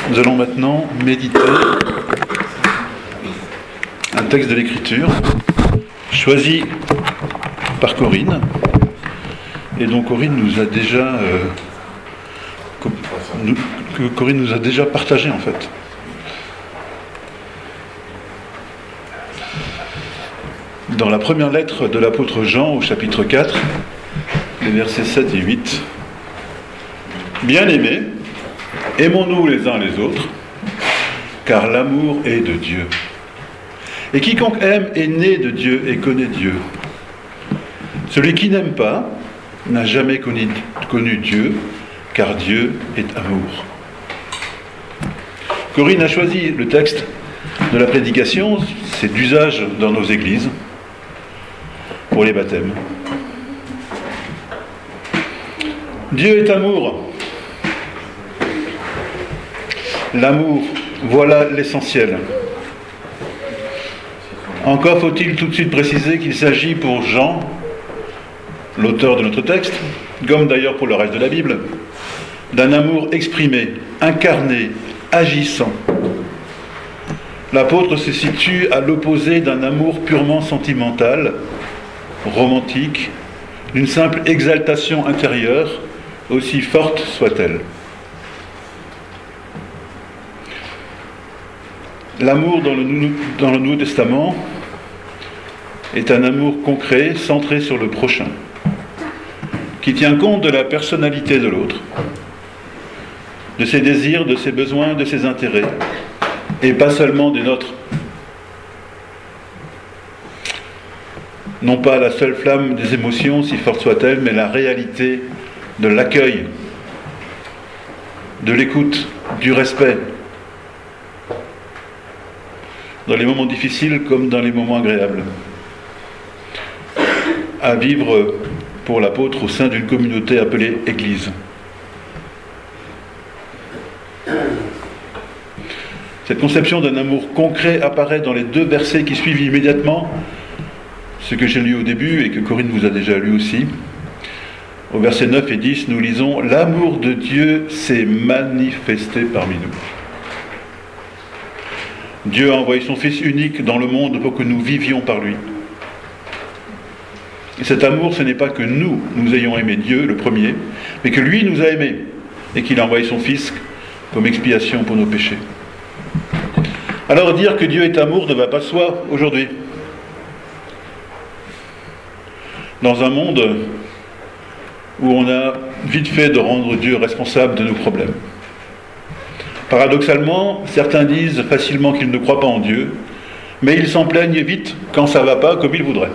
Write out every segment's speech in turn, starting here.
Nous allons maintenant méditer un texte de l'Écriture choisi par Corinne. Et donc Corinne nous a déjà partagé en fait. Dans la première lettre de l'apôtre Jean au chapitre 4, les versets 7 et 8. Bien-aimés, aimons-nous les uns les autres, car l'amour est de Dieu. Et quiconque aime est né de Dieu et connaît Dieu. Celui qui n'aime pas n'a jamais connu Dieu, car Dieu est amour. Corinne a choisi le texte de la prédication, c'est d'usage dans nos églises, pour les baptêmes. Dieu est amour. L'amour, voilà l'essentiel. Encore faut-il tout de suite préciser qu'il s'agit pour Jean, l'auteur de notre texte, comme d'ailleurs pour le reste de la Bible, d'un amour exprimé, incarné, agissant. L'apôtre se situe à l'opposé d'un amour purement sentimental, romantique, d'une simple exaltation intérieure, aussi forte soit-elle. L'amour dans le Nouveau Testament est un amour concret, centré sur le prochain, qui tient compte de la personnalité de l'autre, de ses désirs, de ses besoins, de ses intérêts, et pas seulement des nôtres. Non pas la seule flamme des émotions, si forte soit-elle, mais la réalité de l'accueil, de l'écoute, du respect, dans les moments difficiles comme dans les moments agréables, à vivre pour l'apôtre au sein d'une communauté appelée Église. Cette conception d'un amour concret apparaît dans les deux versets qui suivent immédiatement, ce que j'ai lu au début et que Corinne vous a déjà lu aussi. Au verset 9 et 10, nous lisons « L'amour de Dieu s'est manifesté parmi nous ». Dieu a envoyé son Fils unique dans le monde pour que nous vivions par lui. Et cet amour, ce n'est pas que nous ayons aimé Dieu, le premier, mais que lui nous a aimés et qu'il a envoyé son Fils comme expiation pour nos péchés. Alors dire que Dieu est amour ne va pas de soi aujourd'hui. Dans un monde où on a vite fait de rendre Dieu responsable de nos problèmes. Paradoxalement, certains disent facilement qu'ils ne croient pas en Dieu, mais ils s'en plaignent vite quand ça ne va pas comme ils voudraient.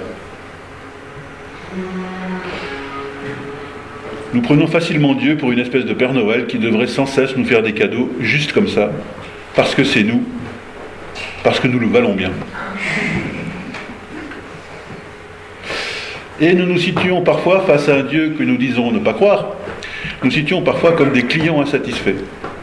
Nous prenons facilement Dieu pour une espèce de Père Noël qui devrait sans cesse nous faire des cadeaux juste comme ça, parce que c'est nous, parce que nous le valons bien. Et nous nous situons parfois face à un Dieu que nous disons ne pas croire, nous situons parfois comme des clients insatisfaits.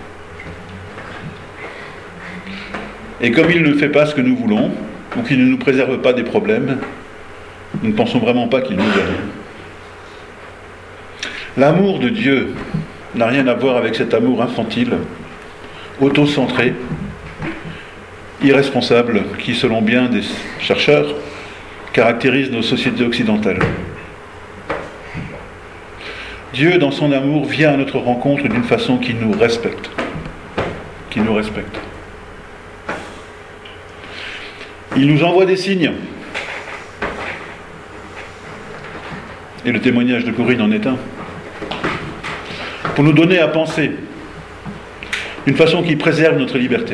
Et comme il ne fait pas ce que nous voulons, ou qu'il ne nous préserve pas des problèmes, nous ne pensons vraiment pas qu'il nous aime. L'amour de Dieu n'a rien à voir avec cet amour infantile, auto-centré, irresponsable, qui, selon bien des chercheurs, caractérise nos sociétés occidentales. Dieu, dans son amour, vient à notre rencontre d'une façon qui nous respecte. Qui nous respecte. Il nous envoie des signes. Et le témoignage de Corinne en est un. Pour nous donner à penser d'une façon qui préserve notre liberté.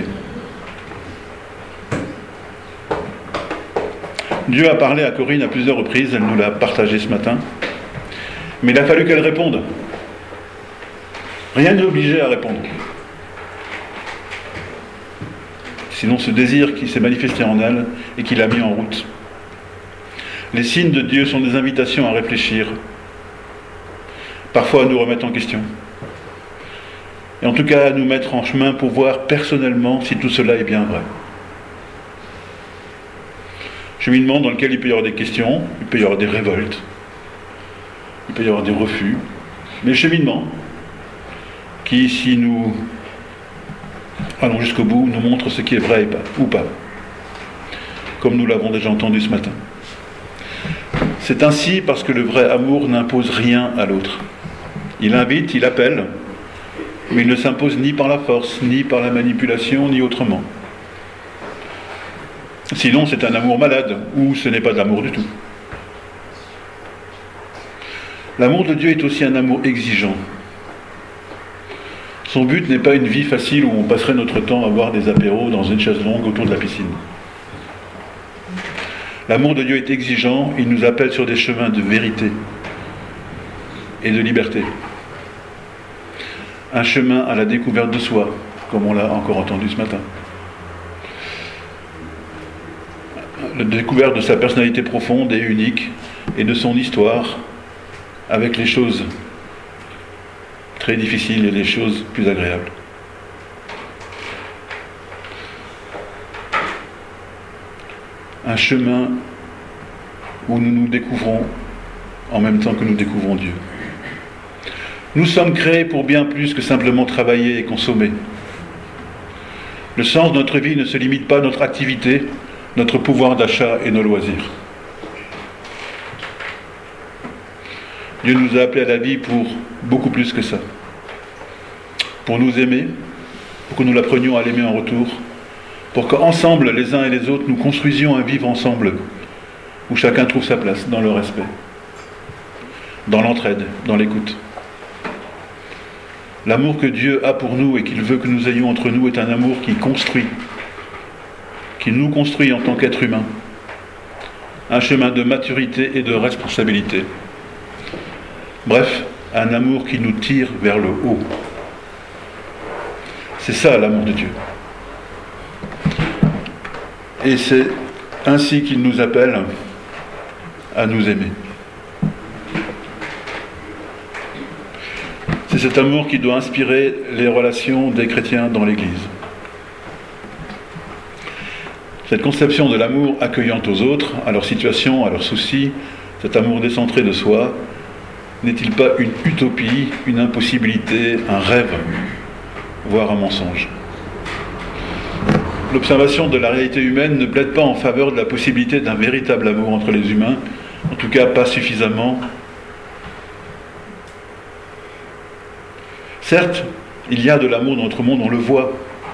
Dieu a parlé à Corinne à plusieurs reprises, elle nous l'a partagé ce matin, mais il a fallu qu'elle réponde. Rien n'est obligé à répondre. Sinon ce désir qui s'est manifesté en elle et qui l'a mis en route. Les signes de Dieu sont des invitations à réfléchir, parfois à nous remettre en question, et en tout cas à nous mettre en chemin pour voir personnellement si tout cela est bien vrai. Cheminement dans lequel il peut y avoir des questions, il peut y avoir des révoltes, il peut y avoir des refus, mais cheminement qui, si nous allons jusqu'au bout, nous montre ce qui est vrai ou pas, comme nous l'avons déjà entendu ce matin. C'est ainsi parce que le vrai amour n'impose rien à l'autre. Il invite, il appelle, mais il ne s'impose ni par la force, ni par la manipulation, ni autrement. Sinon, c'est un amour malade, ou ce n'est pas de l'amour du tout. L'amour de Dieu est aussi un amour exigeant. Son but n'est pas une vie facile où on passerait notre temps à boire des apéros dans une chaise longue autour de la piscine. L'amour de Dieu est exigeant, il nous appelle sur des chemins de vérité et de liberté. Un chemin à la découverte de soi, comme on l'a encore entendu ce matin. La découverte de sa personnalité profonde et unique et de son histoire avec les choses très difficiles et les choses plus agréables. Un chemin où nous nous découvrons en même temps que nous découvrons Dieu. Nous sommes créés pour bien plus que simplement travailler et consommer. Le sens de notre vie ne se limite pas à notre activité, notre pouvoir d'achat et nos loisirs. Dieu nous a appelés à la vie pour beaucoup plus que ça. Pour nous aimer, pour que nous l'apprenions à l'aimer en retour, pour qu'ensemble, les uns et les autres, nous construisions un vivre ensemble, où chacun trouve sa place, dans le respect, dans l'entraide, dans l'écoute. L'amour que Dieu a pour nous et qu'il veut que nous ayons entre nous est un amour qui construit, qui nous construit en tant qu'être humain. Un chemin de maturité et de responsabilité. Bref, un amour qui nous tire vers le haut. C'est ça l'amour de Dieu. Et c'est ainsi qu'il nous appelle à nous aimer. C'est cet amour qui doit inspirer les relations des chrétiens dans l'Église. Cette conception de l'amour accueillant aux autres, à leur situation, à leurs soucis, cet amour décentré de soi, n'est-il pas une utopie, une impossibilité, un rêve, voire un mensonge ? L'observation de la réalité humaine ne plaide pas en faveur de la possibilité d'un véritable amour entre les humains, en tout cas pas suffisamment. Certes, il y a de l'amour dans notre monde, on le voit.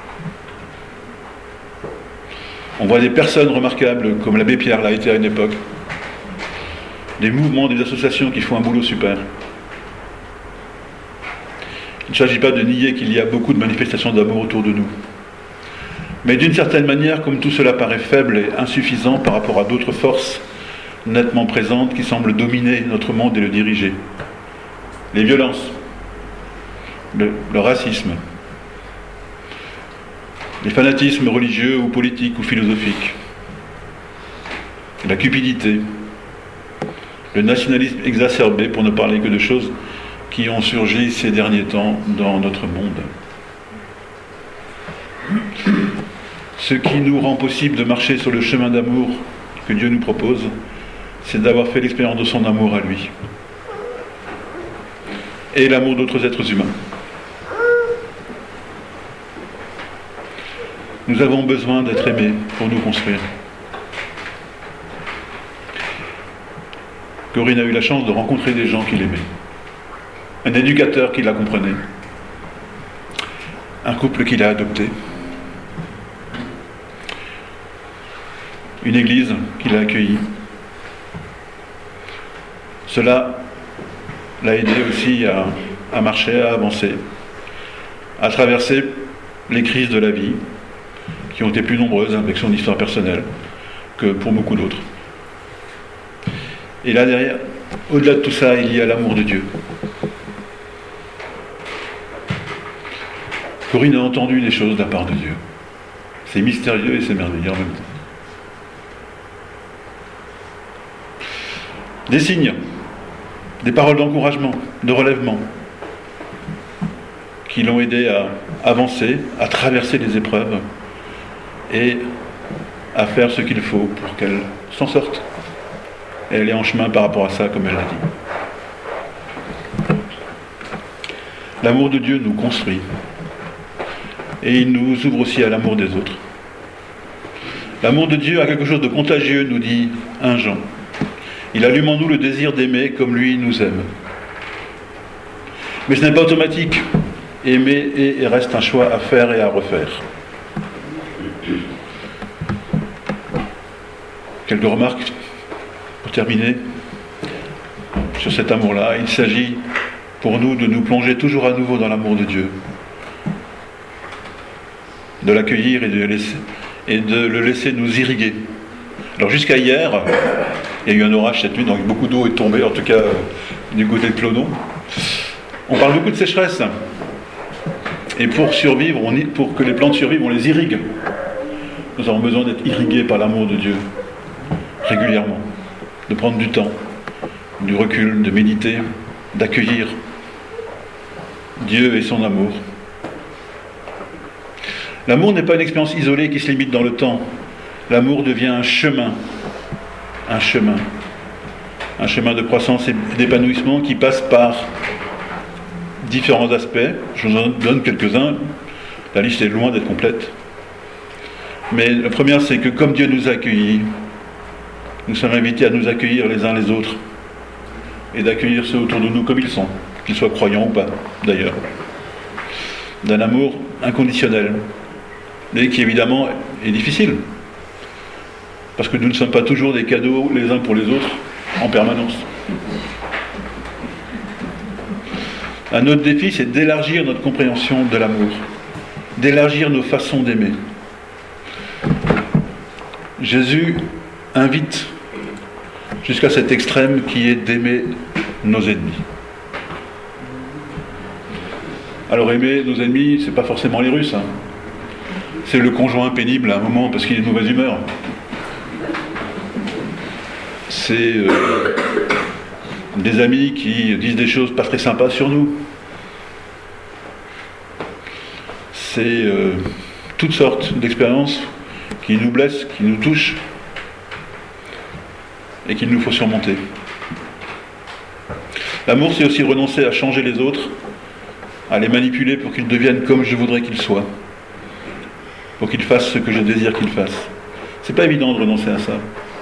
On voit des personnes remarquables, comme l'abbé Pierre l'a été à une époque. Des mouvements, des associations qui font un boulot super. Il ne s'agit pas de nier qu'il y a beaucoup de manifestations d'amour autour de nous. Mais d'une certaine manière, comme tout cela paraît faible et insuffisant par rapport à d'autres forces nettement présentes qui semblent dominer notre monde et le diriger. Les violences, le racisme, les fanatismes religieux ou politiques ou philosophiques, la cupidité, le nationalisme exacerbé, pour ne parler que de choses qui ont surgi ces derniers temps dans notre monde. Ce qui nous rend possible de marcher sur le chemin d'amour que Dieu nous propose, c'est d'avoir fait l'expérience de son amour à lui. Et l'amour d'autres êtres humains. Nous avons besoin d'être aimés pour nous construire. Corinne a eu la chance de rencontrer des gens qui l'aimaient. Un éducateur qui la comprenait. Un couple qui l'a adopté. Une église qui l'a accueilli. Cela l'a aidé aussi à marcher, à avancer, à traverser les crises de la vie, qui ont été plus nombreuses avec son histoire personnelle que pour beaucoup d'autres. Et là derrière, au-delà de tout ça, il y a l'amour de Dieu. Corinne a entendu des choses de la part de Dieu. C'est mystérieux et c'est merveilleux en même temps. Des signes, des paroles d'encouragement, de relèvement, qui l'ont aidé à avancer, à traverser les épreuves et à faire ce qu'il faut pour qu'elle s'en sorte. Et elle est en chemin par rapport à ça, comme elle l'a dit. L'amour de Dieu nous construit. et il nous ouvre aussi à l'amour des autres. L'amour de Dieu a quelque chose de contagieux, nous dit 1 Jean. Il allume en nous le désir d'aimer comme lui nous aime. Mais ce n'est pas automatique. Aimer est et reste un choix à faire et à refaire. Quelques remarques pour terminer sur cet amour-là. Il s'agit pour nous de nous plonger toujours à nouveau dans l'amour de Dieu, de l'accueillir et de le laisser nous irriguer. Alors jusqu'à hier, il y a eu un orage cette nuit, donc beaucoup d'eau est tombée, en tout cas du côté de Clonon. On parle beaucoup de sécheresse. Et pour survivre, pour que les plantes survivent, on les irrigue. Nous avons besoin d'être irrigués par l'amour de Dieu, régulièrement, de prendre du temps, du recul, de méditer, d'accueillir Dieu et son amour. L'amour n'est pas une expérience isolée qui se limite dans le temps. L'amour devient un chemin de croissance et d'épanouissement qui passe par différents aspects. Je vous en donne quelques-uns. La liste est loin d'être complète. Mais la première, c'est que comme Dieu nous a accueillis, nous sommes invités à nous accueillir les uns les autres et d'accueillir ceux autour de nous comme ils sont, qu'ils soient croyants ou pas, d'ailleurs. D'un amour inconditionnel, mais qui évidemment est difficile, parce que nous ne sommes pas toujours des cadeaux les uns pour les autres en permanence. Un autre défi, c'est d'élargir notre compréhension de l'amour, d'élargir nos façons d'aimer. Jésus invite jusqu'à cet extrême qui est d'aimer nos ennemis. Alors aimer nos ennemis, c'est pas forcément les Russes. C'est le conjoint pénible à un moment parce qu'il est de mauvaise humeur. C'est des amis qui disent des choses pas très sympas sur nous. C'est toutes sortes d'expériences qui nous blessent, qui nous touchent et qu'il nous faut surmonter. L'amour, c'est aussi renoncer à changer les autres, à les manipuler pour qu'ils deviennent comme je voudrais qu'ils soient, pour qu'ils fassent ce que je désire qu'ils fassent. C'est pas évident de renoncer à ça.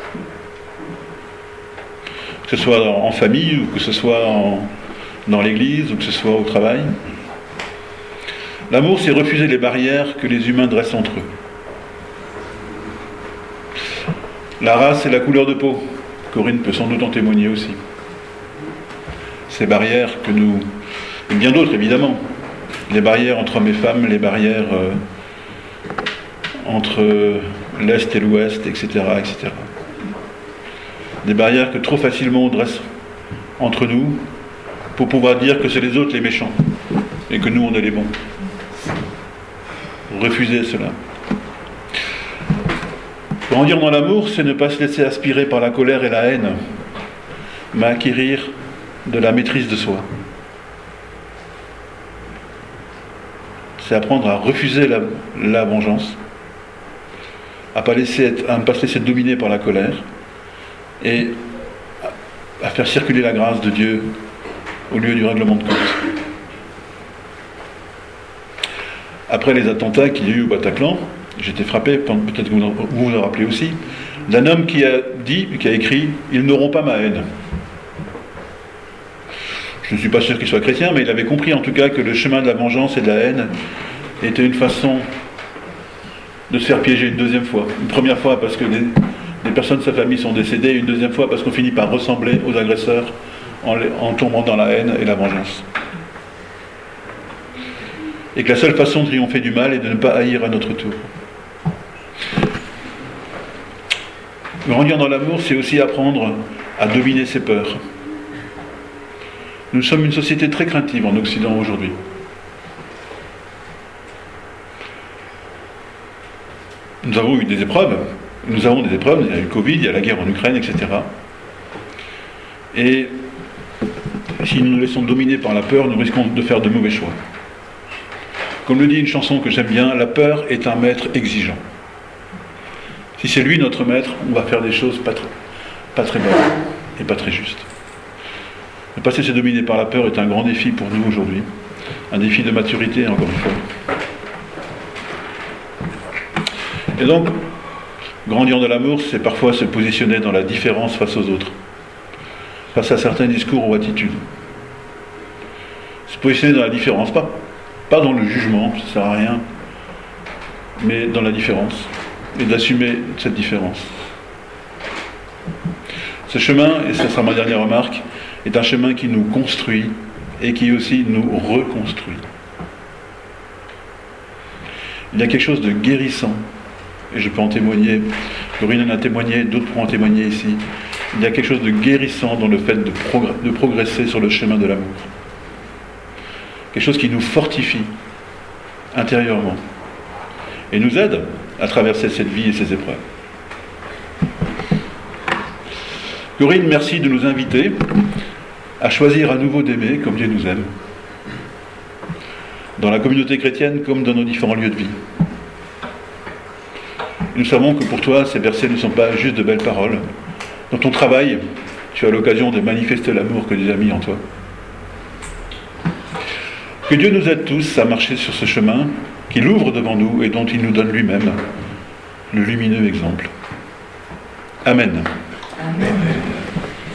Que ce soit en famille, ou que ce soit dans l'église, ou que ce soit au travail. L'amour, c'est refuser les barrières que les humains dressent entre eux. La race et la couleur de peau. Corinne peut sans doute en témoigner aussi. Ces barrières que nous... et bien d'autres évidemment. Les barrières entre hommes et femmes, les barrières entre l'Est et l'Ouest, etc., etc. Des barrières que trop facilement on dresse entre nous pour pouvoir dire que c'est les autres les méchants et que nous on est les bons. Refuser cela. Grandir dans l'amour, c'est ne pas se laisser aspirer par la colère et la haine, mais acquérir de la maîtrise de soi. C'est apprendre à refuser la vengeance, à ne pas se laisser dominer par la colère, et à faire circuler la grâce de Dieu au lieu du règlement de compte. Après les attentats qu'il y a eu au Bataclan, j'étais frappé, peut-être que vous vous en rappelez aussi, d'un homme qui a écrit « Ils n'auront pas ma haine ». Je ne suis pas sûr qu'il soit chrétien, mais il avait compris en tout cas que le chemin de la vengeance et de la haine était une façon de se faire piéger une deuxième fois. Une première fois parce que des personnes de sa famille sont décédées, une deuxième fois parce qu'on finit par ressembler aux agresseurs en tombant dans la haine et la vengeance. Et que la seule façon de triompher du mal est de ne pas haïr à notre tour. Grandir dans l'amour, c'est aussi apprendre à dominer ses peurs. Nous sommes une société très craintive en Occident aujourd'hui. Nous avons eu des épreuves, il y a eu le Covid, il y a la guerre en Ukraine, etc. Et si nous nous laissons dominer par la peur, nous risquons de faire de mauvais choix. Comme le dit une chanson que j'aime bien, la peur est un maître exigeant. Si c'est lui notre maître, on va faire des choses pas très bonnes et pas très justes. Ne pas se laisser dominer par la peur est un grand défi pour nous aujourd'hui. Un défi de maturité, encore une fois. Et donc, grandir de l'amour, c'est parfois se positionner dans la différence face aux autres, face à certains discours ou attitudes. Se positionner dans la différence, pas dans le jugement, ça ne sert à rien, mais dans la différence, et d'assumer cette différence. Ce chemin, et ça sera ma dernière remarque, est un chemin qui nous construit et qui aussi nous reconstruit. Il y a quelque chose de guérissant, et je peux en témoigner, Corinne en a témoigné, d'autres pourront en témoigner ici. Il y a quelque chose de guérissant dans le fait de progresser sur le chemin de l'amour. Quelque chose qui nous fortifie intérieurement et nous aide à traverser cette vie et ces épreuves. Corinne, merci de nous inviter à choisir à nouveau d'aimer comme Dieu nous aime, dans la communauté chrétienne comme dans nos différents lieux de vie. Nous savons que pour toi, ces versets ne sont pas juste de belles paroles. Dans ton travail, tu as l'occasion de manifester l'amour que Dieu a mis en toi. Que Dieu nous aide tous à marcher sur ce chemin qu'il ouvre devant nous et dont il nous donne lui-même le lumineux exemple. Amen. Amen.